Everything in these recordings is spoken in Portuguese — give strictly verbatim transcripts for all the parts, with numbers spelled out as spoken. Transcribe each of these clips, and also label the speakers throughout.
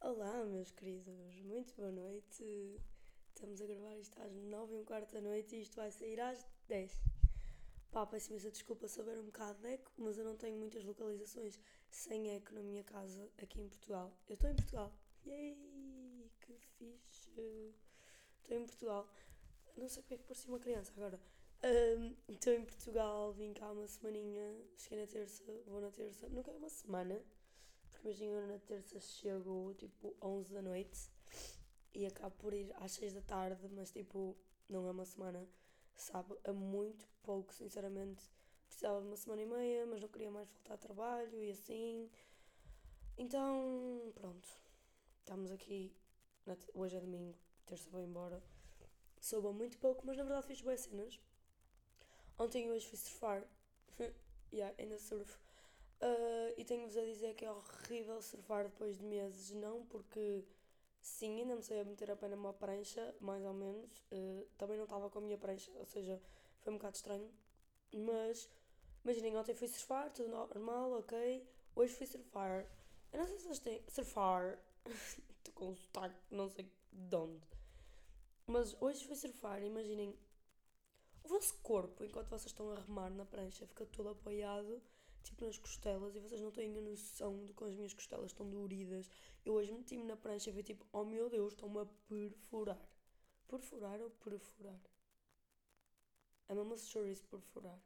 Speaker 1: Olá, meus queridos, muito boa noite. Estamos a gravar isto às nove e um quarto da noite e isto vai sair às dez. Pá, peço imensa desculpa se houver um bocado de eco, mas eu não tenho muitas localizações sem eco na minha casa aqui em Portugal. Eu estou em Portugal. Yay! Que fixe! Estou em Portugal. Não sei porque é que parecia uma criança agora. Ahm, Estou em Portugal, vim cá uma semaninha, cheguei na terça, vou na terça. Nunca é uma semana, porque imagina eu na terça chego tipo onze da noite e acabo por ir às seis da tarde, mas tipo, não é uma semana, sabe? É muito pouco, sinceramente. Precisava de uma semana e meia, mas não queria mais voltar a trabalho e assim. Então, pronto, estamos aqui. na te- Hoje é domingo, terça vou embora. Soube muito pouco, mas na verdade fiz boas cenas. Ontem e hoje fui surfar. Yeah, ainda surfo. Uh, e tenho-vos a dizer que é horrível surfar depois de meses, não porque sim, ainda me sei a meter a pé numa prancha, mais ou menos. Uh, também não estava com a minha prancha, ou seja, foi um bocado estranho. Mas imaginem, ontem fui surfar, tudo normal, ok. Hoje fui surfar. Eu não sei se vocês têm. Surfar. Estou com um sotaque, não sei de onde. Mas hoje fui surfar, imaginem, o vosso corpo, enquanto vocês estão a remar na prancha, fica todo apoiado, tipo nas costelas, e vocês não têm a noção de como as minhas costelas estão doridas. Eu hoje meti-me na prancha e vi tipo, oh meu Deus, estão-me a perfurar. Perfurar ou perfurar? I'm almost sure is perfurar.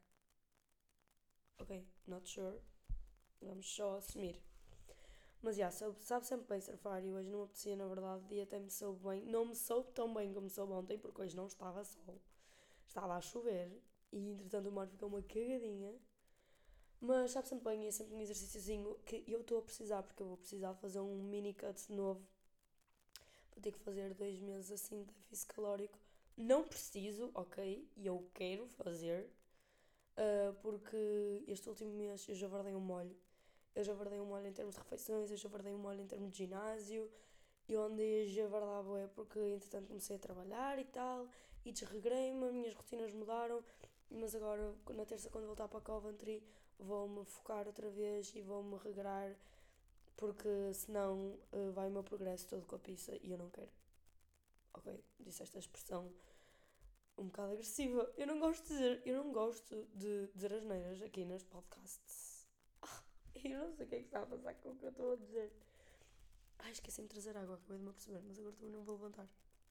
Speaker 1: Ok, not sure. Vamos só assumir. Mas já, sabe, sabe sempre bem surfar e hoje não me apetecia, na verdade, e até me soube bem. Não me soube tão bem como me soube ontem, porque hoje não estava sol. Estava a chover e entretanto o mar ficou uma cagadinha. Mas sabe sempre bem, é sempre um exercíciozinho que eu estou a precisar, porque eu vou precisar de fazer um mini cut novo. Vou ter que fazer dois meses assim de déficit calórico. Não preciso, ok? E eu quero fazer, uh, porque este último mês eu já guardei um molho. Eu já guardei um molho em termos de refeições, eu já guardei um molho em termos de ginásio. Eu andei a javardar bué porque entretanto comecei a trabalhar e tal, e desregrei-me, as minhas rotinas mudaram, mas agora na terça quando voltar para Coventry vou-me focar outra vez e vou-me regrar porque senão uh, vai o meu progresso todo com a pizza e eu não quero. Ok, disse esta expressão um bocado agressiva. Eu não gosto de dizer, eu não gosto de dizer asneiras aqui neste podcast. Eu não sei o que é que está a passar com o que eu estou a dizer. Ai, esqueci-me de trazer água, acabei de me aperceber, mas agora também não vou levantar.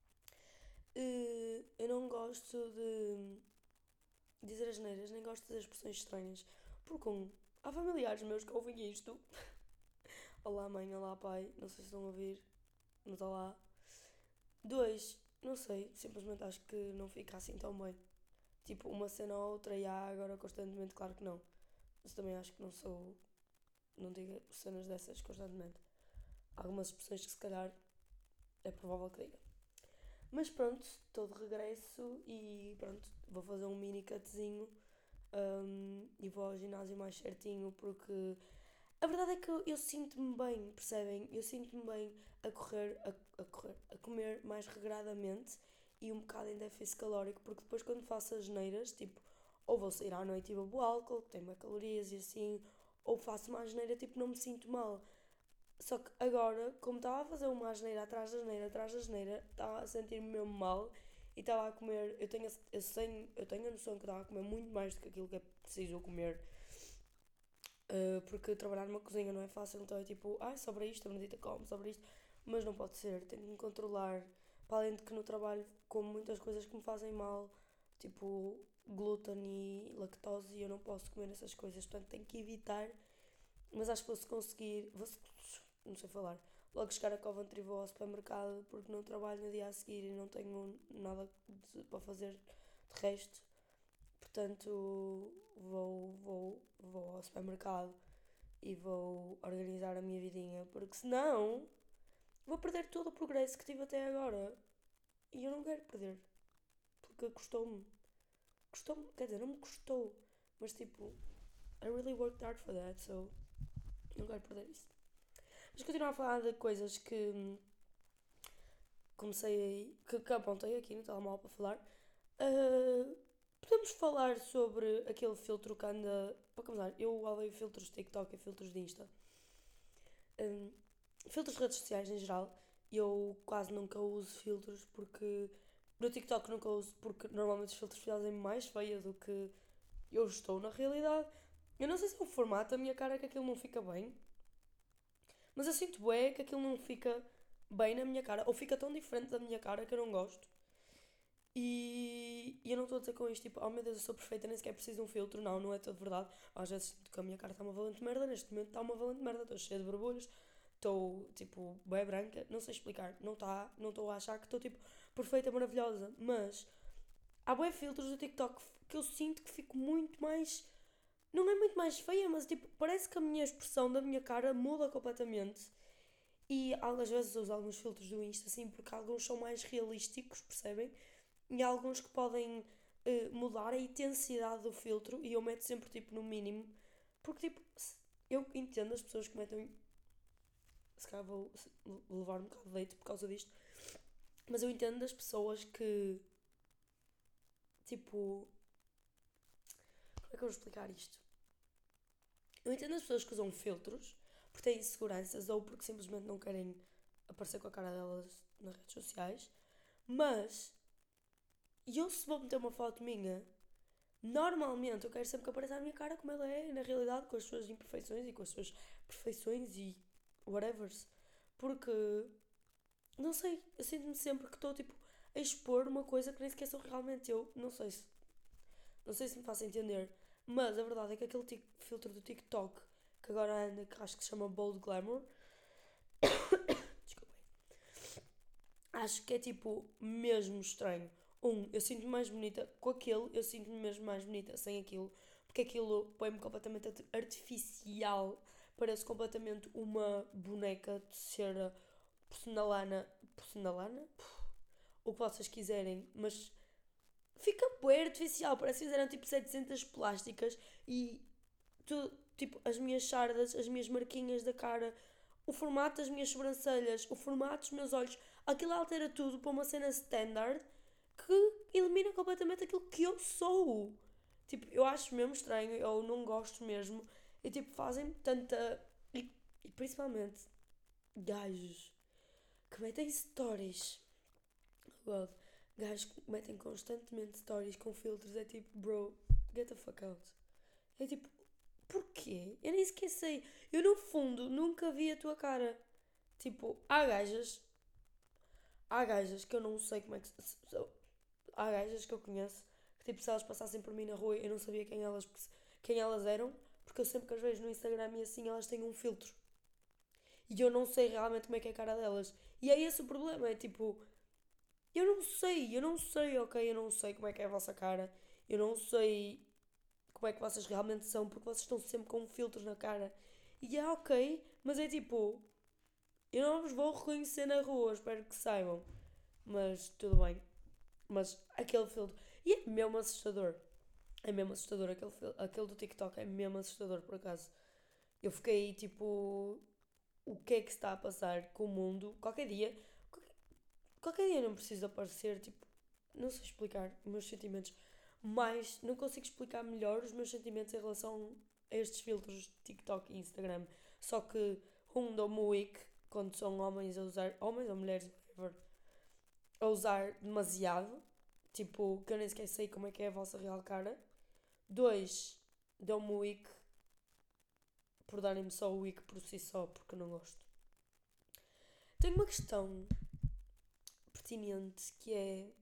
Speaker 1: Uh, eu não gosto de dizer asneiras, nem gosto de dizer expressões estranhas. Porque, um, há familiares meus que ouvem isto. Olá, mãe, olá, pai. Não sei se estão a ouvir, mas olá. Dois, não sei, simplesmente acho que não fica assim tão bem. Tipo, uma cena ou outra, e há agora constantemente, claro que não. Mas também acho que não sou. Não digo cenas dessas constantemente. Há algumas expressões que se calhar é provável que diga. Mas pronto, estou de regresso e pronto, vou fazer um mini cutzinho um, e vou ao ginásio mais certinho porque a verdade é que eu, eu sinto-me bem, percebem? Eu sinto-me bem a correr, a, a correr, a comer mais regradamente e um bocado em déficit calórico, porque depois quando faço as neiras, tipo, ou vou sair à noite e bebo álcool, que tem mais calorias e assim, ou faço uma asneira, tipo, não me sinto mal. Só que agora, como estava a fazer uma asneira atrás da asneira, atrás da asneira, estava a sentir-me mesmo mal e estava a comer. Eu tenho, a- eu, sei, eu tenho a noção que estava a comer muito mais do que aquilo que é preciso eu comer, uh, porque trabalhar numa cozinha não é fácil, então é tipo, ai, sobra isto, a Benedita come, sobra isto, mas não pode ser, tenho que me controlar. Para além de que no trabalho como muitas coisas que me fazem mal, tipo glúten e lactose, e eu não posso comer essas coisas, portanto tenho que evitar. Mas acho que vou-se conseguir, vou não sei falar, logo chegar a Coventry vou ao supermercado porque não trabalho no dia a seguir e não tenho nada de- para fazer de resto. Portanto, vou, vou, vou ao supermercado e vou organizar a minha vidinha porque senão vou perder todo o progresso que tive até agora. E eu não quero perder porque custou-me. Custou-me, quer dizer, não me custou, mas tipo, I really worked hard for that, so não quero perder isso. Mas continuar a falar de coisas que hum, comecei, que, que apontei aqui no telemóvel para falar. Uh, podemos falar sobre aquele filtro que anda. Para começar, eu odeio filtros de TikTok e filtros de Insta. Um, filtros de redes sociais em geral, eu quase nunca uso filtros porque no TikTok nunca uso porque normalmente os filtros fazem mais feia do que eu estou na realidade. Eu não sei se é o formato da minha cara que aquilo não fica bem, mas eu sinto bem que aquilo não fica bem na minha cara, ou fica tão diferente da minha cara que eu não gosto. E, e eu não estou a dizer com isto, tipo, oh meu Deus, eu sou perfeita, nem sequer preciso de um filtro. Não, não é tudo verdade. Às vezes sinto que a minha cara está uma valente merda, neste momento está uma valente merda, estou cheia de borbulhas, estou, tipo, bem branca, não sei explicar, não está, não estou a achar que estou, tipo, perfeita, maravilhosa, mas há bué filtros do TikTok que eu sinto que fico muito mais, não é muito mais feia, mas, tipo, parece que a minha expressão da minha cara muda completamente. E às vezes uso alguns filtros do Insta, assim, porque alguns são mais realísticos, percebem? E há alguns que podem eh, mudar a intensidade do filtro e eu meto sempre tipo no mínimo. Porque tipo, eu entendo as pessoas que metem. Se calhar vou levar um bocado de leite por causa disto. Mas eu entendo das pessoas que. Tipo. Como é que eu vou explicar isto? Eu entendo as pessoas que usam filtros porque têm inseguranças ou porque simplesmente não querem aparecer com a cara delas nas redes sociais. Mas eu, se vou meter uma foto minha, normalmente eu quero sempre que apareça a minha cara como ela é, na realidade, com as suas imperfeições e com as suas perfeições e whatever. Porque, não sei, eu sinto-me sempre que estou tipo a expor uma coisa que nem sequer sou realmente eu. Não sei se, não sei se me faço entender. Mas a verdade é que aquele tic- filtro do TikTok que agora anda, que acho que se chama Bold Glamour, desculpem, acho que é tipo mesmo estranho. Um, eu sinto-me mais bonita com aquele, eu sinto-me mesmo mais bonita sem aquilo, porque aquilo põe-me completamente artificial, parece completamente uma boneca de cera porcelana, porcelana? Puf, o que vocês quiserem, mas fica bem artificial, parece que fizeram tipo setecentas plásticas e tu, tipo, as minhas sardas, as minhas marquinhas da cara, o formato das minhas sobrancelhas, o formato dos meus olhos, aquilo altera tudo para uma cena standard que elimina completamente aquilo que eu sou. Tipo, eu acho mesmo estranho, eu não gosto mesmo. E tipo, fazem tanta. E, e principalmente gajos que metem stories. Oh God. Gajos que metem constantemente stories com filtros. É tipo, bro, get the fuck out. É tipo, porquê? Eu nem sequer sei. Eu, no fundo, nunca vi a tua cara. Tipo, há gajas. Há gajas que eu não sei como é que. Há gajas que eu conheço que, tipo, se elas passassem por mim na rua, eu não sabia quem elas, quem elas eram, porque eu sempre que as vejo no Instagram e assim, elas têm um filtro. E eu não sei realmente como é que é a cara delas. E é esse o problema. É tipo, eu não sei, eu não sei, ok? Eu não sei como é que é a vossa cara. Eu não sei como é que vocês realmente são, porque vocês estão sempre com um filtro na cara. E é ok, mas é tipo, eu não vos vou reconhecer na rua, espero que saibam. Mas tudo bem. Mas aquele filtro. E é mesmo assustador. É mesmo assustador. Aquele, fil- aquele do TikTok é mesmo assustador, por acaso. Eu fiquei tipo. O que é que se está a passar com o mundo? Qualquer dia. Qualquer, qualquer dia não preciso aparecer, tipo. Não sei explicar os meus sentimentos. Mas não consigo explicar melhor os meus sentimentos em relação a estes filtros de TikTok e Instagram. Só que um dou-me o ick quando são homens a usar. Homens ou mulheres, whatever. A usar demasiado. Tipo, que eu nem sequer sei como é que é a vossa real cara. Dois, dão-me o ick por darem-me só o ick por si só, porque eu não gosto. Tenho uma questão pertinente que é: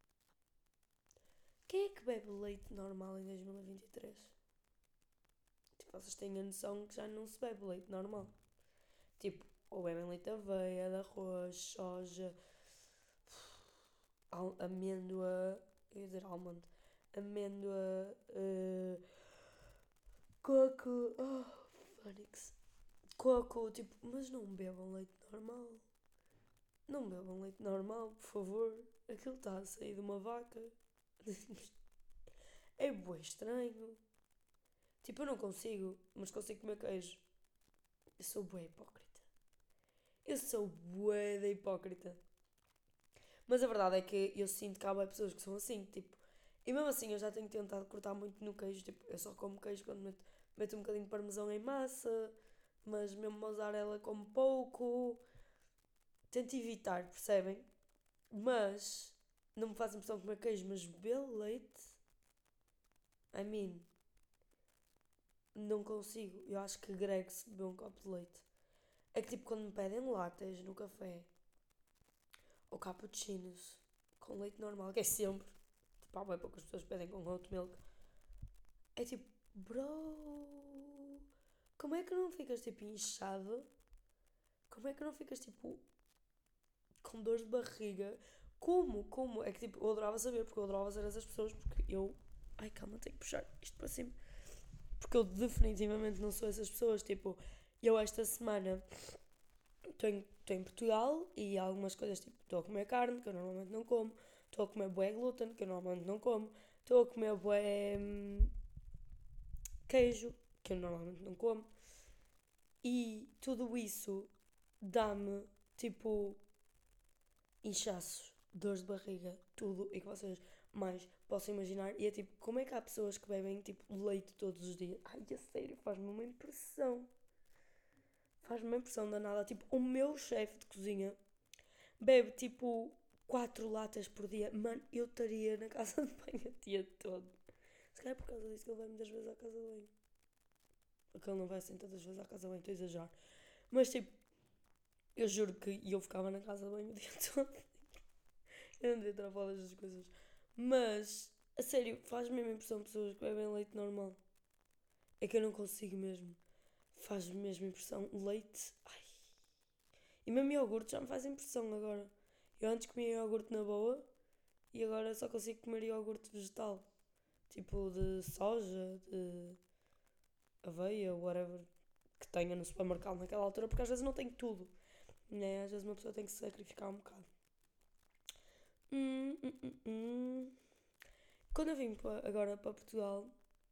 Speaker 1: quem é que bebe leite normal em dois mil e vinte e três? Tipo, vocês têm a noção que já não se bebe leite normal. Tipo, ou bebem leite de aveia, de arroz, soja, al- amêndoa, eu ia dizer almond, amêndoa, uh, coco, oh, Phonics. Coco, tipo, mas não bebam leite normal. Não bebam leite normal, por favor. Aquilo está a sair de uma vaca. É bué estranho. Tipo, eu não consigo, mas consigo comer queijo. Eu sou bué hipócrita. Eu sou bué da hipócrita. Mas a verdade é que eu sinto que há bué pessoas que são assim, tipo... E mesmo assim eu já tenho tentado cortar muito no queijo, tipo, eu só como queijo quando meto, meto um bocadinho de parmesão em massa. mas mesmo mozzarella como pouco. Tento evitar, percebem? Mas não me faz impressão comer queijo, mas beber leite, I mean, não consigo. Eu acho que grego se beber um copo de leite. É que tipo quando me pedem lattes no café ou cappuccinos com leite normal, que é sempre, tipo, há bem poucas pessoas que pedem com oat milk. É tipo, bro, como é que não ficas tipo inchado? Como é que não ficas tipo com dores de barriga? Como? Como? É que tipo, eu adorava saber, porque eu adorava ser essas pessoas, porque eu. Ai, calma, tenho que puxar isto para cima. Porque eu definitivamente não sou essas pessoas. Tipo, eu esta semana estou em, em Portugal e há algumas coisas, tipo, estou a comer carne, que eu normalmente não como, estou a comer bué glúten, que eu normalmente não como, estou a comer bué hum, queijo, que eu normalmente não como, e tudo isso dá-me, tipo, inchaços, dores de barriga, tudo, e que vocês mais possam imaginar. E é tipo, como é que há pessoas que bebem, tipo, leite todos os dias? Ai, a sério, faz-me uma impressão. Faz-me uma impressão danada. Tipo, o meu chefe de cozinha bebe tipo quatro latas por dia. Mano, eu estaria na casa de banho o dia todo. Se calhar é por causa disso que ele vai muitas vezes à casa de banho. Porque ele não vai assim todas as vezes à casa de banho, estou a exagerar. Mas tipo, eu juro que eu ficava na casa de banho o dia todo. Eu não devia estar a falar destas coisas. Mas, a sério, faz mesmo impressão pessoas que bebem leite normal. É que eu não consigo mesmo. Faz mesmo impressão. Leite. Ai. E mesmo iogurte já me faz impressão agora. Eu antes comia iogurte na boa e agora só consigo comer iogurte vegetal. Tipo de soja, de aveia, whatever que tenha no supermercado naquela altura, porque às vezes não tenho tudo. Né? Às vezes uma pessoa tem que se sacrificar um bocado. Hum, hum, hum, hum. Quando eu vim pa- agora para Portugal,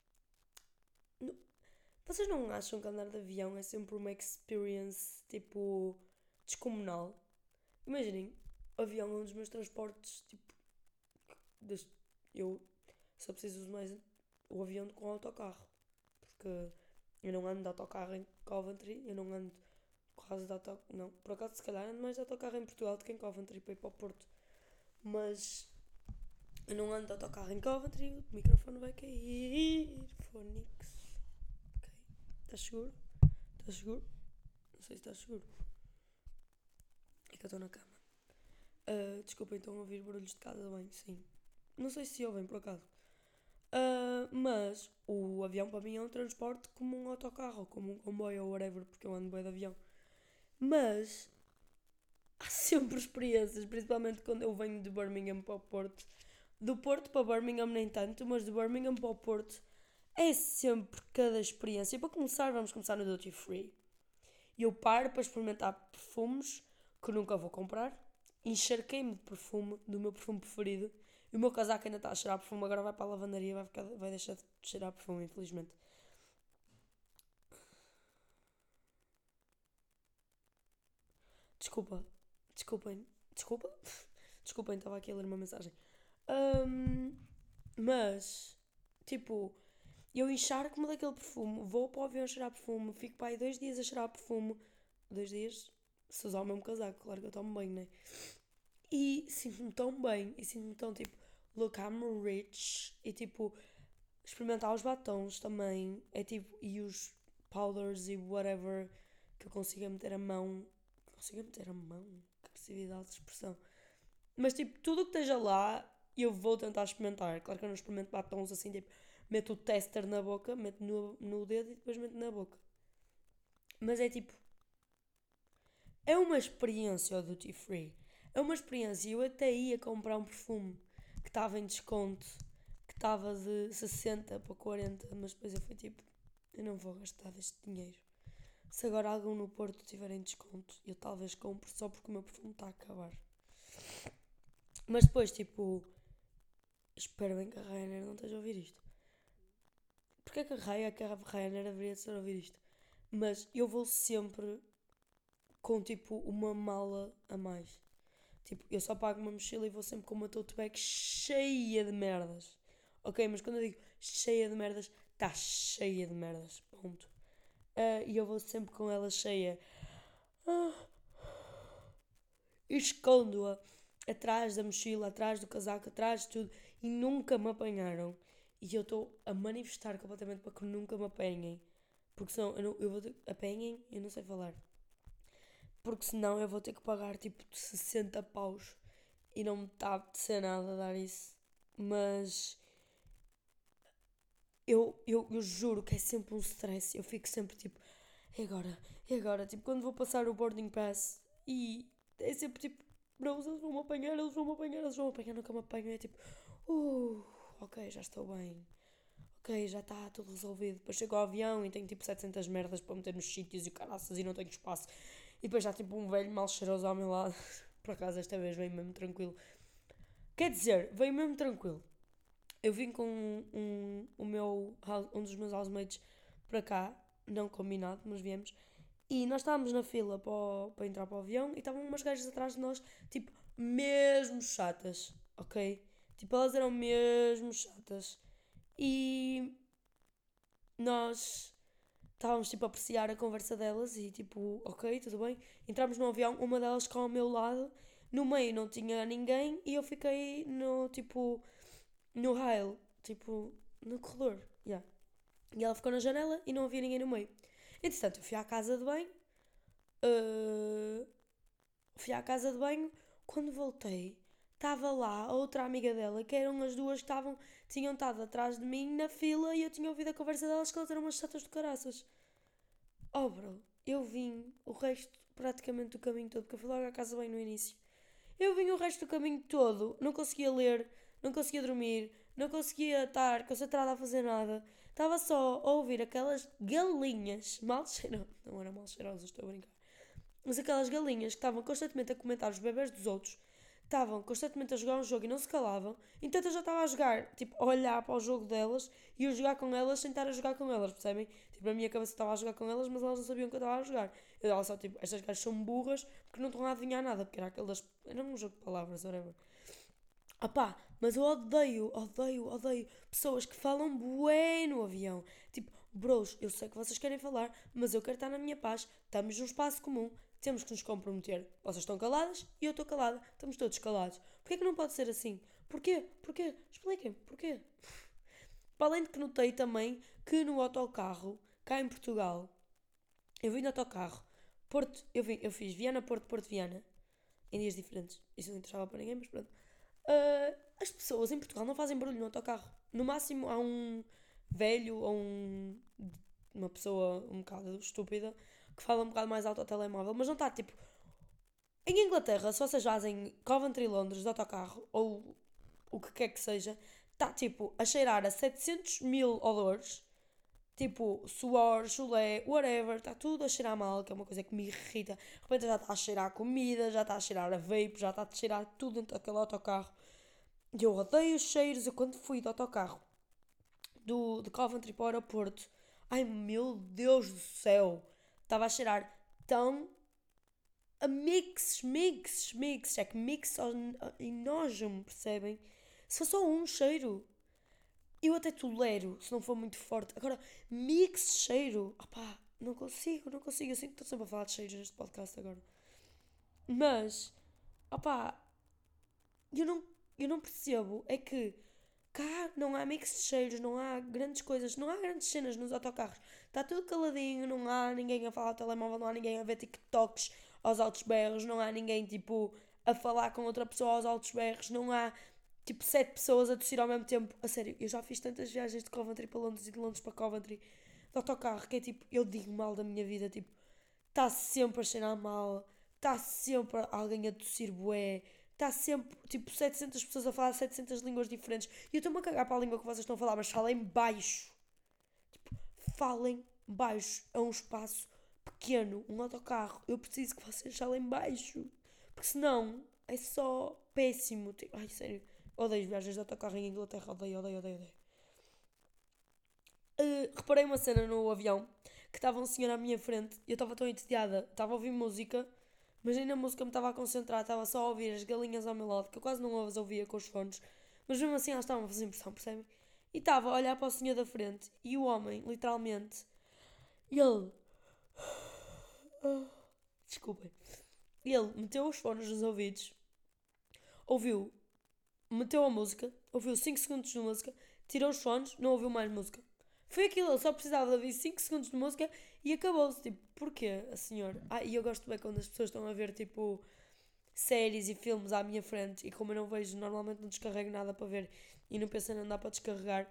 Speaker 1: no- vocês não acham que andar de avião é sempre uma experience tipo descomunal? Imaginem, o avião é um dos meus transportes, tipo, des- eu só preciso usar mais o avião do que o autocarro. Porque eu não ando de autocarro em Coventry, eu não ando quase de autocarro. Não, por acaso se calhar ando mais de autocarro em Portugal do que em Coventry para ir para o Porto. Mas eu não ando de autocarro em Coventry, o microfone vai cair. Phonics. Ok. Estás seguro? Estás seguro? Não sei se estás seguro. É que eu estou na cama. Uh, desculpa então ouvir barulhos de casa bem, sim. Não sei se ouvem por acaso. Uh, mas o avião para mim é um transporte como um autocarro, ou como um comboio ou whatever, porque eu ando bem de avião. Mas há sempre experiências, principalmente quando eu venho de Birmingham para o Porto. Do Porto para Birmingham nem tanto, mas de Birmingham para o Porto é sempre cada experiência. E para começar, vamos começar no Duty Free. E eu paro para experimentar perfumes que nunca vou comprar. Encharquei-me de perfume, do meu perfume preferido. E o meu casaco ainda está a cheirar perfume, agora vai para a lavandaria e vai, ficar, vai deixar de cheirar perfume, infelizmente. Desculpa, desculpem, desculpa, desculpem, estava aqui a ler uma mensagem. Ahm, mas, tipo, eu encharco-me daquele perfume, vou para o avião a cheirar perfume, fico para aí dois dias a cheirar perfume. Dois dias, se usar o mesmo casaco, claro que eu tomo bem, né? E sinto-me tão bem, e sinto-me tão tipo, look, I'm rich. E tipo, experimentar os batons também, é tipo, e os powders e whatever que eu consiga meter a mão. Consiga meter a mão? Que agressividade de expressão. Mas tipo, tudo o que esteja lá, eu vou tentar experimentar. Claro que eu não experimento batons assim, tipo, meto o tester na boca, meto no, no dedo e depois meto na boca. Mas é tipo, é uma experiência o Duty Free. É uma experiência. Eu até ia comprar um perfume que estava em desconto, que estava de sessenta para quarenta, mas depois eu fui tipo, eu não vou gastar este dinheiro. Se agora algum no Porto tiver em desconto, eu talvez compre só porque o meu perfume está a acabar. Mas depois, tipo, espero bem que a Ryanair não esteja a ouvir isto. Porque é que a Ryanair, que a Ryanair deveria estar a ouvir isto? Mas eu vou sempre com tipo uma mala a mais. Tipo, eu só pago uma mochila e vou sempre com uma tote bag cheia de merdas. Ok, mas quando eu digo cheia de merdas, está cheia de merdas. Ponto. uh, e eu vou sempre com ela cheia. Ah, e escondo-a atrás da mochila, atrás do casaco, atrás de tudo, e nunca me apanharam. E eu estou a manifestar completamente para que nunca me apanhem. Porque senão eu, não, eu vou ter. Apanhem, eu não sei falar. Porque senão eu vou ter que pagar tipo sessenta paus. E não me está a apetecer nada a dar isso. Mas. Eu, eu, eu juro que é sempre um stress. Eu fico sempre tipo. E agora? E agora? Tipo, quando vou passar o boarding pass. E é sempre tipo. Bros, eles vão me apanhar, eles vão me apanhar, eles vão me apanhar, nunca me apanham. É tipo. Uh, ok, já estou bem. Ok, já está tudo resolvido. Depois chego ao avião e tenho tipo setecentas merdas para meter nos sítios e caraças e não tenho espaço. E depois já tipo um velho mal cheiroso ao meu lado. Por acaso esta vez veio mesmo tranquilo. Quer dizer, veio mesmo tranquilo. Eu vim com um, um, o meu, um dos meus housemates para cá, não combinado, mas viemos. E nós estávamos na fila para, o, para entrar para o avião e estavam umas gajas atrás de nós, tipo, mesmo chatas, ok? Tipo, elas eram mesmo chatas. E nós estávamos tipo a apreciar a conversa delas e tipo, ok, tudo bem. Entramos no avião, uma delas ficou ao meu lado, no meio não tinha ninguém e eu fiquei no tipo, no rail, tipo, no corredor, yeah. E ela ficou na janela e não havia ninguém no meio. Entretanto, eu fui à casa de banho, uh, fui à casa de banho, quando voltei, estava lá a outra amiga dela, que eram as duas que estavam, tinham estado atrás de mim na fila e eu tinha ouvido a conversa delas que elas eram umas chatas de caraças. Oh bro, eu vim o resto praticamente do caminho todo, porque eu fui logo à casa bem no início. Eu vim o resto do caminho todo, não conseguia ler, não conseguia dormir, não conseguia estar concentrada a fazer nada. Estava só a ouvir aquelas galinhas mal cheirosas, não eram mal cheirosas, estou a brincar, mas aquelas galinhas que estavam constantemente a comentar os bebés dos outros, estavam constantemente a jogar um jogo e não se calavam, então eu já estava a jogar, tipo, a olhar para o jogo delas e a jogar com elas sem estar a jogar com elas, percebem? Tipo, na minha cabeça estava a jogar com elas, mas elas não sabiam que eu estava a jogar. Eu estava só, tipo, estas gajas são burras porque não estão a adivinhar nada, porque era aquelas. Era um jogo de palavras, whatever. Opá, mas eu odeio, odeio, odeio pessoas que falam bué no avião. Tipo, bros, eu sei que vocês querem falar, mas eu quero estar na minha paz, estamos num espaço comum, temos que nos comprometer. Vocês estão caladas e eu estou calada, estamos todos calados. Porquê que não pode ser assim? Porquê? Porquê? Expliquem, porquê? Para além de que notei também que no autocarro, cá em Portugal, eu vim no autocarro, Porto, eu, vim, eu fiz Viana-Porto, Porto-Viana, em dias diferentes. Isso não interessava para ninguém, mas pronto. Uh, as pessoas em Portugal não fazem barulho no autocarro. No máximo há um velho ou um, uma pessoa um bocado estúpida que fala um bocado mais alto ao telemóvel, mas não está tipo. Em Inglaterra, se vocês fazem Coventry Londres de autocarro ou o que quer que seja, está tipo a cheirar a setecentos mil odores, tipo suor, chulé, whatever, está tudo a cheirar mal, que é uma coisa que me irrita. De repente já está a cheirar a comida, já está a cheirar a vape, já está a cheirar tudo dentro daquele autocarro. E eu odeio os cheiros. Eu quando fui de autocarro do, de Coventry para o aeroporto, ai meu Deus do céu, estava a cheirar tão a mix, mix, mix, é que mix e nojo-me, percebem? Se for só um cheiro, eu até tolero, se não for muito forte. Agora, mix cheiro, opá, não consigo, não consigo. Eu sinto que estou sempre a falar de cheiros neste podcast agora. Mas, opá, eu não, eu não percebo, é que cá não há mix de cheiros, não há grandes coisas, não há grandes cenas nos autocarros. Está tudo caladinho, não há ninguém a falar ao telemóvel, não há ninguém a ver TikToks aos altos berros, não há ninguém tipo a falar com outra pessoa aos altos berros, não há tipo sete pessoas a tossir ao mesmo tempo. A sério, eu já fiz tantas viagens de Coventry para Londres e de Londres para Coventry de autocarro que é tipo, eu digo mal da minha vida, tipo, está sempre a cheirar mal, está sempre alguém a tossir bué, está sempre, tipo, setecentas pessoas a falar setecentas línguas diferentes. E eu estou-me a cagar para a língua que vocês estão a falar, mas falem baixo. Tipo, falem baixo. É um espaço pequeno, um autocarro. Eu preciso que vocês falem baixo. Porque senão é só péssimo. Tipo, ai, sério. Odeio viagens de autocarro em Inglaterra. Odeio, odeio, odeio, odeio. Uh, reparei uma cena no avião que estava um senhor à minha frente e eu estava tão entediada. Estava a ouvir música. Mas nem na música me estava a concentrar, estava só a ouvir as galinhas ao meu lado, que eu quase não as ouvia com os fones, mas mesmo assim elas estavam a fazer impressão, percebem? E estava a olhar para o senhor da frente e o homem, literalmente, ele. Desculpem. Ele meteu os fones nos ouvidos, ouviu, meteu a música, ouviu cinco segundos de música, tirou os fones, não ouviu mais música. Foi aquilo, ele só precisava de ouvir cinco segundos de música e acabou-se. Tipo, porquê, a senhora? Ah, e eu gosto bem quando as pessoas estão a ver, tipo, séries e filmes à minha frente e como eu não vejo, normalmente não descarrego nada para ver e não penso em andar para descarregar,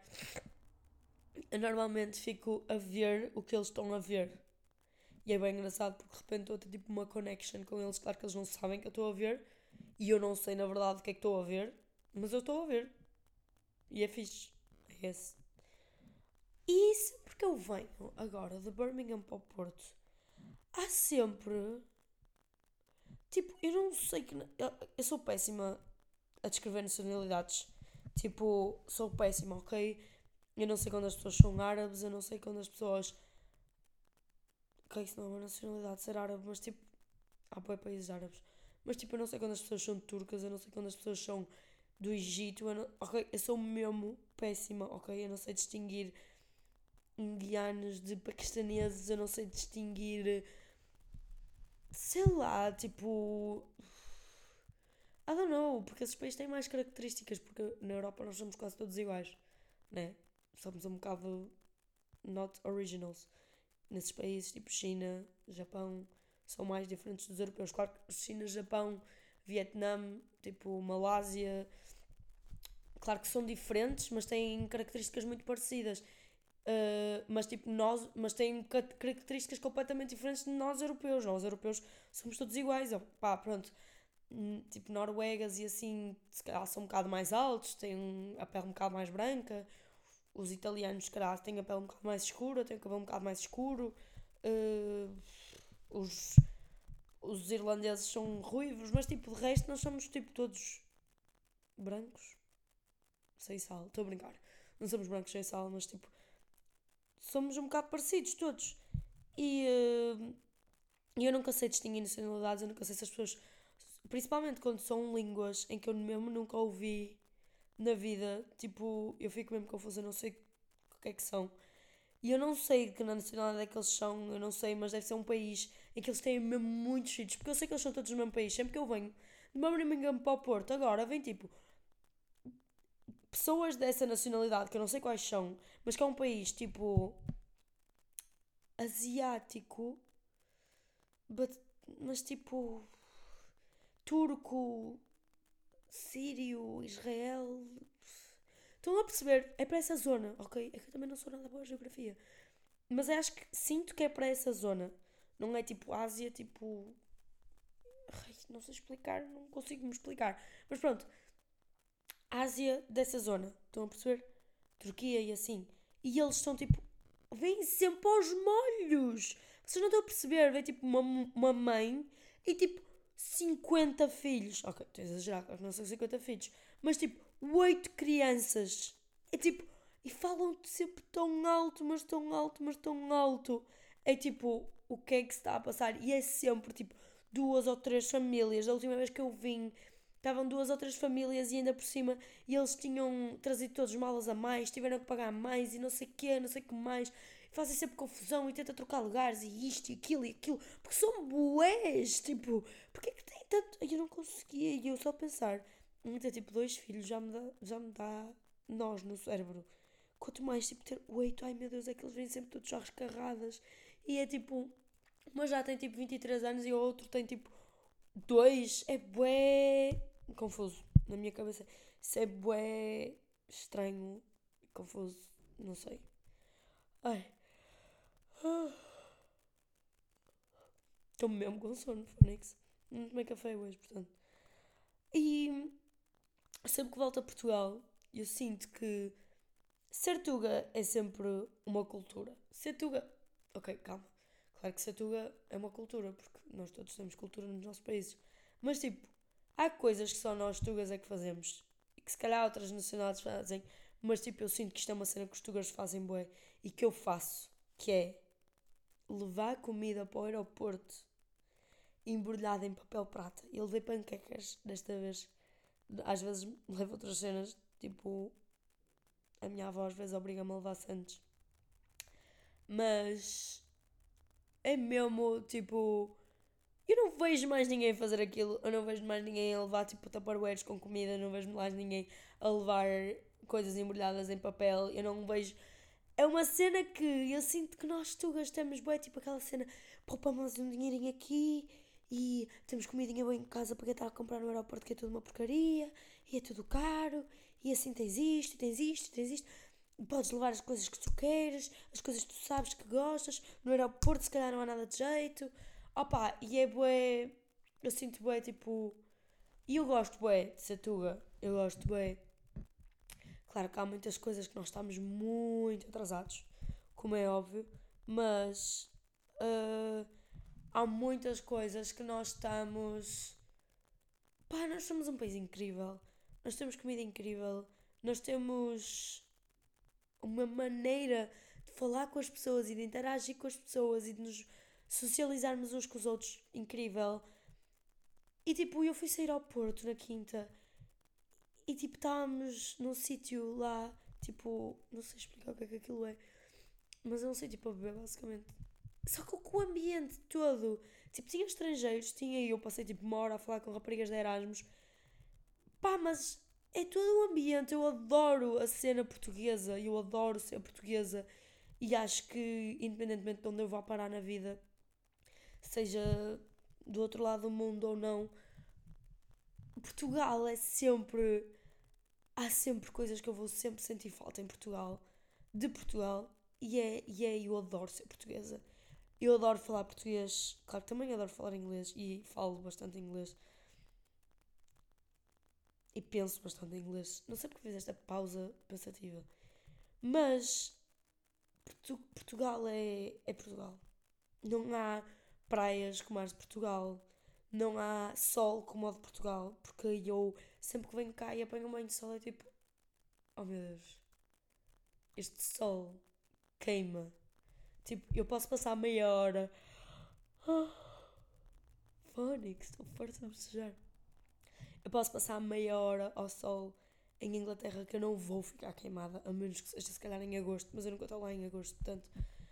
Speaker 1: eu normalmente fico a ver o que eles estão a ver. E é bem engraçado porque de repente estou a ter tipo uma connection com eles. Claro que eles não sabem que eu estou a ver e eu não sei na verdade o que é que estou a ver, mas eu estou a ver. E é fixe. É esse. E sempre que eu venho agora de Birmingham para o Porto, há sempre. Tipo, eu não sei que. Eu, eu sou péssima a descrever nacionalidades. Tipo, sou péssima, ok? Eu não sei quando as pessoas são árabes, eu não sei quando as pessoas. Ok, isso não é uma nacionalidade ser árabe, mas tipo. Há boi países árabes. Mas tipo, eu não sei quando as pessoas são turcas, eu não sei quando as pessoas são do Egito. Eu não, ok, eu sou mesmo péssima, ok? Eu não sei distinguir indianos de paquistaneses, eu não sei distinguir. Sei lá, tipo. I don't know, porque esses países têm mais características, porque na Europa nós somos quase todos iguais, né? Somos um bocado not originals. Nesses países, tipo China, Japão, são mais diferentes dos europeus. Claro que China, Japão, Vietnã, tipo Malásia, claro que são diferentes, mas têm características muito parecidas. Uh, mas tipo nós, mas têm características completamente diferentes de nós europeus. Nós europeus somos todos iguais. Oh, pá, pronto. Tipo Noruegas e assim, se calhar são um bocado mais altos, têm a pele um bocado mais branca. Os italianos, se calhar, têm a pele um bocado mais escura, têm o cabelo um bocado mais escuro. Uh, os, os irlandeses são ruivos, mas tipo, de resto nós somos tipo todos brancos, sem sal. Estou a brincar. Não somos brancos sem sal, mas tipo, somos um bocado parecidos todos. E uh, eu nunca sei distinguir nacionalidades, eu nunca sei se as pessoas. Principalmente quando são línguas em que eu mesmo nunca ouvi na vida, tipo, eu fico mesmo confusa, eu não sei o que é que são. E eu não sei de que nacionalidade é que eles são, eu não sei, mas deve ser um país em que eles têm mesmo muitos sítios, porque eu sei que eles são todos no mesmo país. Sempre que eu venho de uma Birmingham para o Porto, agora vem tipo pessoas dessa nacionalidade que eu não sei quais são, mas que é um país tipo asiático, but, mas tipo turco, sírio, Israel. Estão a perceber? É para essa zona, ok? É que eu também não sou nada boa a geografia. Mas eu acho que sinto que é para essa zona. Não é tipo Ásia, tipo. Ai, não sei explicar, não consigo me explicar. Mas pronto, Ásia dessa zona. Estão a perceber? Turquia e assim. E eles estão tipo. Vêm sempre aos molhos. Vocês não estão a perceber? Vem tipo uma, uma mãe e tipo cinquenta filhos. Ok, estou a exagerar, claro que não são cinquenta filhos. Mas tipo, oito crianças. É tipo. E falam sempre tão alto, mas tão alto, mas tão alto. É tipo, o que é que se está a passar? E é sempre tipo duas ou três famílias. Da última vez que eu vim, estavam duas ou três famílias e ainda por cima e eles tinham trazido todos malas a mais, tiveram que pagar mais e não sei o quê, não sei o que mais. Fazem sempre confusão e tentam trocar lugares e isto e aquilo e aquilo. Porque são bués, tipo, porque é que tem tanto... Eu não conseguia e eu só pensar em ter tipo dois filhos já me dá, já me dá nós no cérebro. Quanto mais tipo ter oito, ai meu Deus, é que eles vêm sempre todos já rescarradas. E é tipo, uma já tem tipo vinte e três anos e o outro tem tipo dois. É bué confuso na minha cabeça. Isso é bué estranho, confuso, não sei. Ai, estou mesmo com sono, Fónix. Não tomei café hoje, portanto. E sempre que volto a Portugal, eu sinto que ser Tuga é sempre uma cultura. Ser Tuga. Ok, calma. Claro que ser Tuga é uma cultura, porque nós todos temos cultura nos nossos países. Mas tipo, há coisas que só nós Tugas é que fazemos e que se calhar outras nacionalidades fazem, mas tipo, eu sinto que isto é uma cena que os Tugas fazem bué e que eu faço, que é levar comida para o aeroporto embrulhada em papel prata. Eu levei panquecas desta vez. Às vezes levo outras cenas, tipo, a minha avó às vezes obriga-me a levar sandes. Mas é mesmo, tipo... Eu não vejo mais ninguém fazer aquilo, eu não vejo mais ninguém a levar, tipo, tupperwares com comida, eu não vejo mais ninguém a levar coisas embrulhadas em papel, eu não vejo... É uma cena que eu sinto que nós tugas temos bem, tipo aquela cena, poupamos um dinheirinho aqui e temos comidinha boa em casa para quem está a comprar no aeroporto que é tudo uma porcaria e é tudo caro e assim tens isto, tens isto, tens isto. Podes levar as coisas que tu queres, as coisas que tu sabes que gostas, no aeroporto se calhar não há nada de jeito. Opa, e é bué, eu sinto bué, tipo, e eu gosto bué de ser tuga, eu gosto bué. Claro que há muitas coisas que nós estamos muito atrasados, como é óbvio, mas ah, há muitas coisas que nós estamos. Pá, nós somos um país incrível, nós temos comida incrível, nós temos uma maneira de falar com as pessoas e de interagir com as pessoas e de nos socializarmos uns com os outros incrível. E tipo, eu fui sair ao Porto na quinta e tipo, estávamos num sítio lá, tipo, não sei explicar o que é que aquilo é, mas é um sítio para beber basicamente. Só que com o ambiente todo, tipo, tinha estrangeiros, tinha eu, passei tipo uma hora a falar com raparigas de Erasmus. Pá, mas é todo o ambiente, eu adoro a cena portuguesa, eu adoro ser portuguesa e acho que, independentemente de onde eu vá parar na vida, seja do outro lado do mundo ou não, Portugal é sempre. Há sempre coisas que eu vou sempre sentir falta em Portugal, de Portugal, e é, e é eu adoro ser portuguesa. Eu adoro falar português, claro que também adoro falar inglês e falo bastante inglês e penso bastante em inglês. Não sei porque fiz esta pausa pensativa, mas Portu- Portugal é, é Portugal. Não há praias como as de Portugal, não há sol como a de Portugal, porque eu sempre que venho cá e apanho um banho de sol é tipo, oh meu Deus, este sol queima. Tipo, eu posso passar meia hora. Ah, Fónix, estou farta de bocejar. Eu posso passar meia hora ao sol em Inglaterra que eu não vou ficar queimada, a menos que seja se calhar em agosto, mas eu nunca estou lá em agosto, portanto.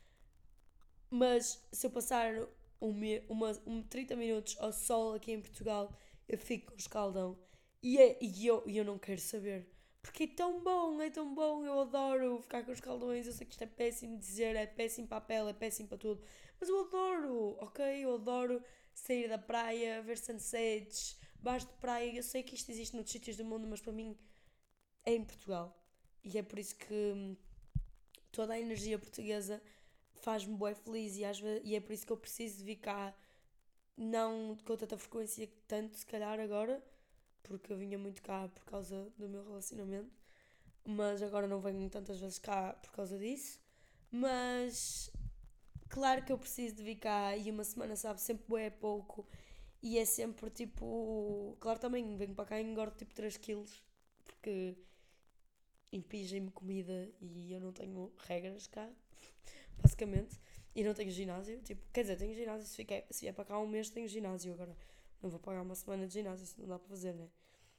Speaker 1: Mas se eu passar um, me- uma, um trinta minutos ao sol aqui em Portugal, eu fico com escaldão. E, é, e eu, e eu não quero saber. Porque é tão bom, é tão bom, eu adoro ficar com escaldões. Eu sei que isto é péssimo de dizer, é péssimo para a pele, é péssimo para tudo. Mas eu adoro, ok? Eu adoro sair da praia, ver sunsets, bares de praia. Eu sei que isto existe noutros sítios do mundo, mas para mim é em Portugal. E é por isso que hum, toda a energia portuguesa faz-me bué feliz e, às vezes, e é por isso que eu preciso de vir cá, não com tanta frequência que tanto, se calhar agora, porque eu vinha muito cá por causa do meu relacionamento, mas agora não venho tantas vezes cá por causa disso. Mas claro que eu preciso de vir cá e uma semana, sabe, sempre bué é pouco e é sempre tipo. Claro, também venho para cá e engordo tipo três quilos porque impingem-me comida e eu não tenho regras cá, basicamente. E não tenho ginásio. Tipo, quer dizer, tenho ginásio. Se, fiquei, se é para cá um mês, tenho ginásio. Agora não vou pagar uma semana de ginásio. Isso não dá para fazer, né?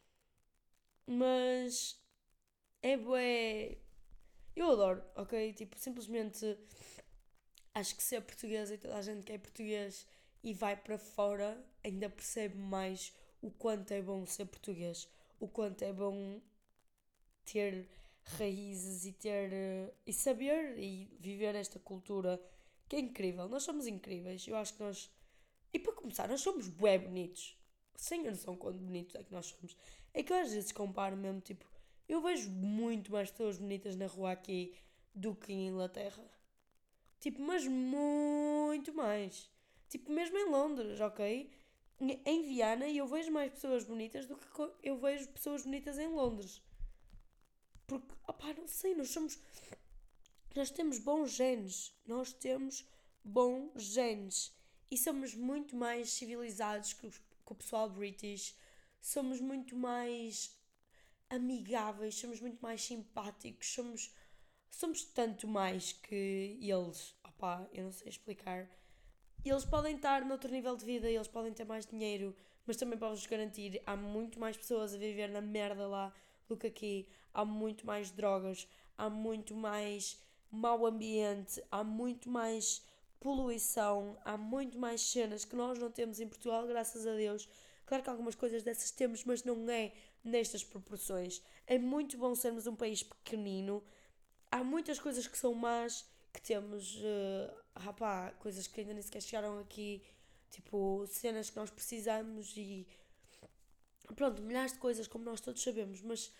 Speaker 1: Mas é bué. Eu adoro, ok? Tipo, simplesmente acho que ser portuguesa e toda a gente que é português e vai para fora ainda percebe mais o quanto é bom ser português. O quanto é bom ter raízes e ter eh, e saber e viver esta cultura que é incrível. Nós somos incríveis. Eu acho que nós. E para começar, nós somos bué bonitos. Sem a noção quão bonitos é que nós somos. É que eu às vezes comparo mesmo, tipo, eu vejo muito mais pessoas bonitas na rua aqui do que em Inglaterra. Tipo, mas muito mais. Tipo, mesmo em Londres, ok? Em Viana eu vejo mais pessoas bonitas do que eu vejo pessoas bonitas em Londres. Porque, opá, não sei, nós somos. Nós temos bons genes. Nós temos bons genes. E somos muito mais civilizados que, que o pessoal british. Somos muito mais amigáveis. Somos muito mais simpáticos. Somos, somos tanto mais que eles. Opá, eu não sei explicar. Eles podem estar noutro nível de vida. Eles podem ter mais dinheiro. Mas também posso-vos garantir, há muito mais pessoas a viver na merda lá do que aqui. Há muito mais drogas, há muito mais mau ambiente, há muito mais poluição, há muito mais cenas que nós não temos em Portugal, graças a Deus. Claro que algumas coisas dessas temos, mas não é nestas proporções. É muito bom sermos um país pequenino. Há muitas coisas que são más, que temos, uh, rapá, coisas que ainda nem sequer chegaram aqui, tipo, cenas que nós precisamos e pronto, milhares de coisas, como nós todos sabemos, mas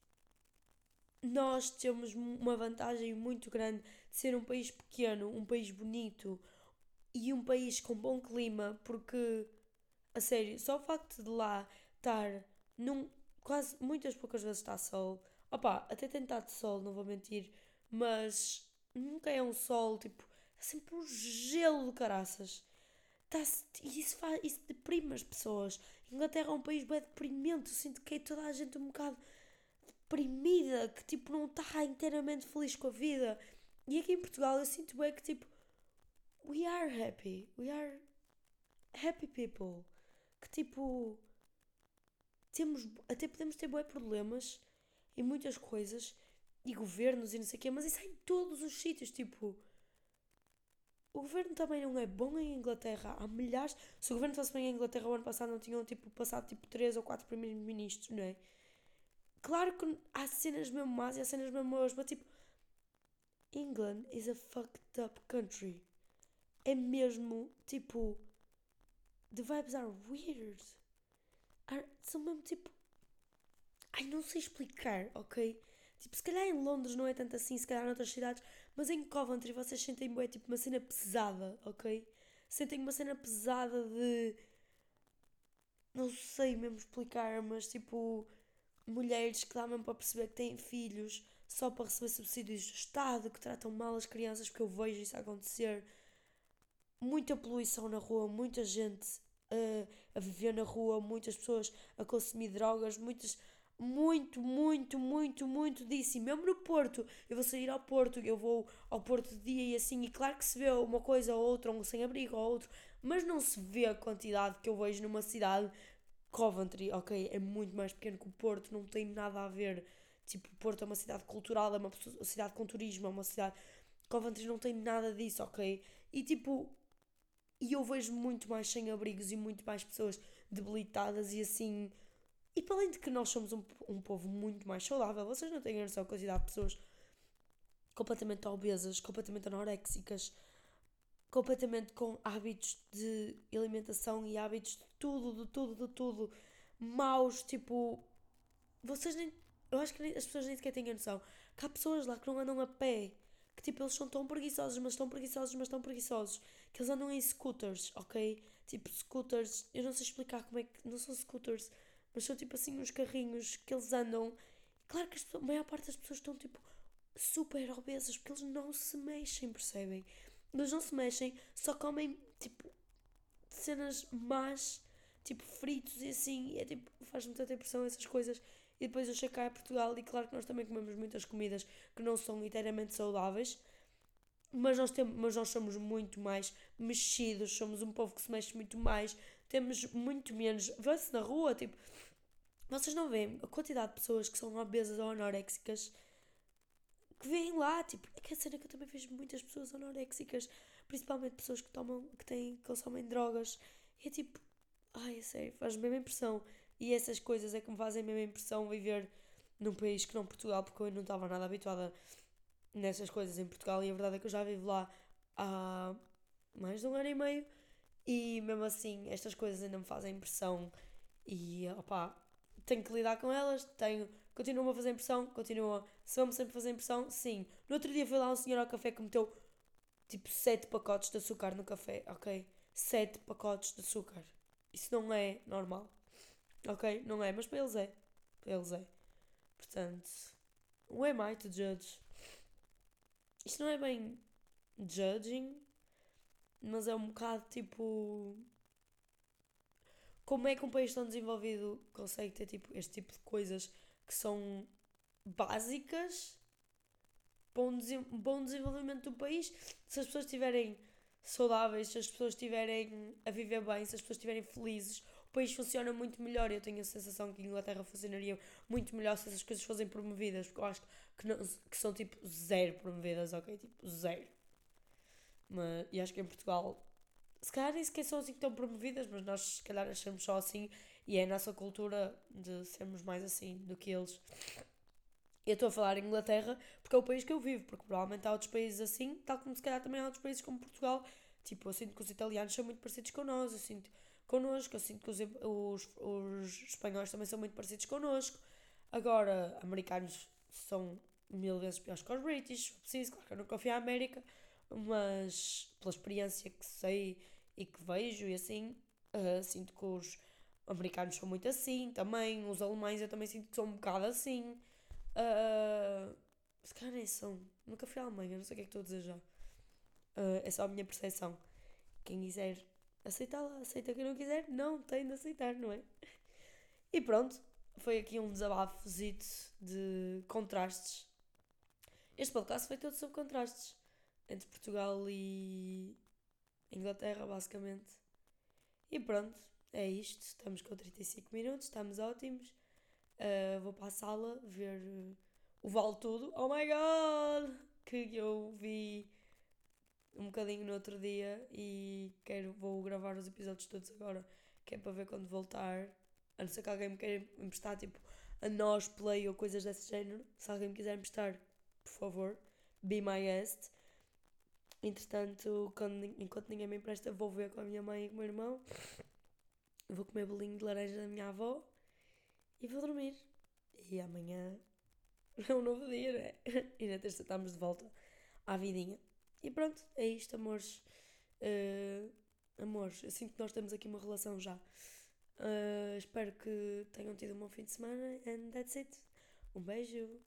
Speaker 1: nós temos uma vantagem muito grande de ser um país pequeno, um país bonito e um país com bom clima, porque, a sério, só o facto de lá estar num, quase, muitas poucas vezes está sol, opá, até tem estado sol, não vou mentir, mas nunca é um sol, tipo, é sempre um gelo de caraças. Tá, e isso, faz, isso deprime as pessoas. Inglaterra é um país bem deprimente, eu sinto que é toda a gente um bocado deprimida, que tipo não está inteiramente feliz com a vida. E aqui em Portugal eu sinto bem que tipo, we are happy, we are happy people. Que tipo, temos, até podemos ter bem problemas em muitas coisas e governos e não sei o quê, mas isso é em todos os sítios, tipo. O governo também não é bom em Inglaterra. Há milhares. Se o governo fosse bem em Inglaterra o ano passado não tinham tipo, passado tipo três ou quatro primeiros ministros, não é? Claro que há cenas mesmo más e há cenas mesmo boas, mas tipo, England is a fucked up country. É mesmo tipo, the vibes are weird. Are, são mesmo tipo, ai, não sei explicar, ok? Tipo, se calhar em Londres não é tanto assim, se calhar noutras cidades, mas em Coventry vocês sentem bem, tipo, uma cena pesada, ok? Sentem uma cena pesada de. Não sei mesmo explicar, mas tipo. Mulheres que dá mesmo para perceber que têm filhos só para receber subsídios do Estado, que tratam mal as crianças, porque eu vejo isso acontecer. Muita poluição na rua, muita gente uh, a viver na rua, muitas pessoas a consumir drogas, muitas muito, muito, muito, muito disso. E mesmo no Porto, eu vou sair ao Porto, eu vou ao Porto de dia e assim, e claro que se vê uma coisa ou outra, um sem-abrigo ou outro, mas não se vê a quantidade que eu vejo numa cidade. Coventry, ok, é muito mais pequeno que o Porto, não tem nada a ver. Tipo, o Porto é uma cidade cultural, é uma cidade com turismo, é uma cidade. Coventry não tem nada disso, ok? E tipo, e eu vejo muito mais sem-abrigos e muito mais pessoas debilitadas e assim. E para além de que nós somos um, um povo muito mais saudável, vocês não têm noção da quantidade de pessoas completamente obesas, completamente anoréxicas, completamente com hábitos de alimentação e hábitos de tudo, de tudo, de tudo, maus, tipo, vocês nem, eu acho que nem, as pessoas nem sequer têm a noção, que há pessoas lá que não andam a pé, que tipo, eles são tão preguiçosos, mas tão preguiçosos, mas tão preguiçosos, que eles andam em scooters, ok? Tipo, scooters, eu não sei explicar como é que, não são scooters, mas são tipo assim uns carrinhos que eles andam, claro que as pessoas, a maior parte das pessoas estão tipo, super obesas, porque eles não se mexem, percebem? Eles não se mexem, só comem tipo cenas más, tipo fritos e assim, e é tipo, faz-me tanta impressão essas coisas. E depois eu chego cá a Portugal e claro que nós também comemos muitas comidas que não são inteiramente saudáveis, mas nós, temos, mas nós somos muito mais mexidos, somos um povo que se mexe muito mais, temos muito menos. Vê-se na rua, tipo, vocês não veem a quantidade de pessoas que são obesas ou anoréxicas que vêm lá, tipo, é que a cena que eu também vejo muitas pessoas anoréxicas, principalmente pessoas que tomam, que têm, que consomem drogas, e é tipo, ai, é sério, faz mesmo impressão. E essas coisas é que me fazem mesmo impressão viver num país que não Portugal, porque eu não estava nada habituada nessas coisas em Portugal, e a verdade é que eu já vivo lá há mais de um ano e meio, e mesmo assim estas coisas ainda me fazem impressão, e opá, tenho que lidar com elas, tenho, continuam a fazer impressão, continua, se vão sempre fazer impressão, sim. No outro dia foi lá um senhor ao café que meteu tipo sete pacotes de açúcar no café, ok? Sete pacotes de açúcar. Isso não é normal, ok? Não é, mas para eles é. Para eles é. Portanto, who am I to judge? Isto não é bem judging, mas é um bocado tipo. Como é que um país tão desenvolvido consegue ter tipo, este tipo de coisas que são básicas para um bom desenvolvimento do país? Se as pessoas estiverem saudáveis, se as pessoas estiverem a viver bem, se as pessoas estiverem felizes, o país funciona muito melhor. Eu tenho a sensação que a Inglaterra funcionaria muito melhor se essas coisas fossem promovidas, porque eu acho que, não, que são tipo zero promovidas, ok? Tipo zero. Mas, e acho que em Portugal, se calhar nem sequer são assim tão promovidas, mas nós se calhar achamos só assim e é a nossa cultura de sermos mais assim do que eles. Eu estou a falar em Inglaterra porque é o país que eu vivo, porque provavelmente há outros países assim, tal como se calhar também há outros países como Portugal. Tipo, eu sinto que os italianos são muito parecidos com nós, eu sinto connosco, eu sinto que os, os, os espanhóis também são muito parecidos connosco. Agora, americanos são mil vezes piores que os British, se preciso, claro que eu nunca fui à América, mas pela experiência que sei e que vejo e assim, uh, sinto que os americanos são muito assim também, os alemães eu também sinto que são um bocado assim. Uh, se calhar nem são. Nunca fui à Alemanha, não sei o que é que estou a dizer já. Uh, é só a minha percepção. Quem quiser aceitá-la, aceita. Quem não quiser, não tem de aceitar, não é? E pronto, foi aqui um desabafozito de contrastes. Este podcast foi todo sobre contrastes. Entre Portugal e Inglaterra, basicamente. E pronto, é isto. Estamos com trinta e cinco minutos, estamos ótimos. Uh, vou para a sala ver uh, o Vale Tudo. Oh my god! Que eu vi um bocadinho no outro dia e quero, vou gravar os episódios todos agora, que é para ver quando voltar. A não ser que alguém me queira emprestar, tipo, a nós play ou coisas desse género. Se alguém me quiser emprestar, por favor, be my guest. Entretanto, quando, enquanto ninguém me empresta, vou ver com a minha mãe e com o meu irmão. Vou comer bolinho de laranja da minha avó e vou dormir. E amanhã é um novo dia, não é? E na terça estamos de volta à vidinha. E pronto, é isto, amores. Uh, amores, eu sinto que nós temos aqui uma relação já. Uh, espero que tenham tido um bom fim de semana. And that's it. Um beijo.